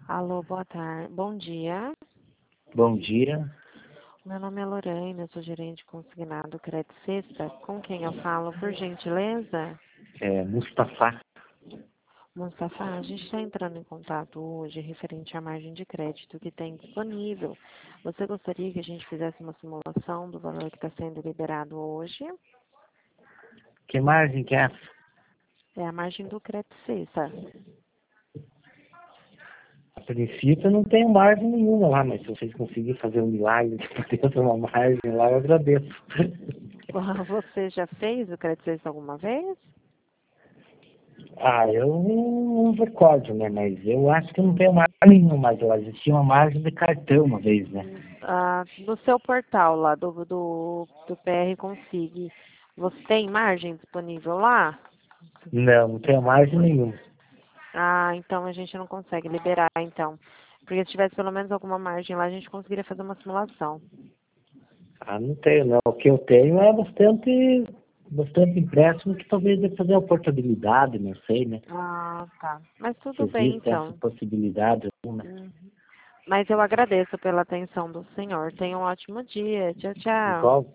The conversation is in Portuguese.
Alô, boa tarde. Bom dia. Bom dia. Meu nome é Lorena, eu sou gerente consignado Crédito Sexta. Com quem eu falo, por gentileza? Mustafa. Mustafa, a gente está entrando em contato hoje referente à margem de crédito que tem disponível. Você gostaria que a gente fizesse uma simulação do valor que está sendo liberado hoje? Que margem que é essa? É a margem do Crédito Sexta. A princípio não tenho margem nenhuma lá, mas se vocês conseguirem fazer um milagre de poder ter uma margem lá, eu agradeço. Você já fez o Crédito Sexta alguma vez? Eu não recordo, né? Mas eu acho que não tenho margem nenhuma, mas lá existia uma margem de cartão uma vez, né? No seu portal lá do PR Consig, você tem margem disponível lá? Não tenho margem nenhuma. Então a gente não consegue liberar, então. Porque se tivesse pelo menos alguma margem lá, a gente conseguiria fazer uma simulação. Não tenho, não. O que eu tenho é bastante empréstimo que talvez dê fazer a portabilidade, não sei, né? Tá. Mas Se tudo bem, existe essa então. possibilidade, né? Mas eu agradeço pela atenção do senhor. Tenha um ótimo dia. Tchau, tchau. Igual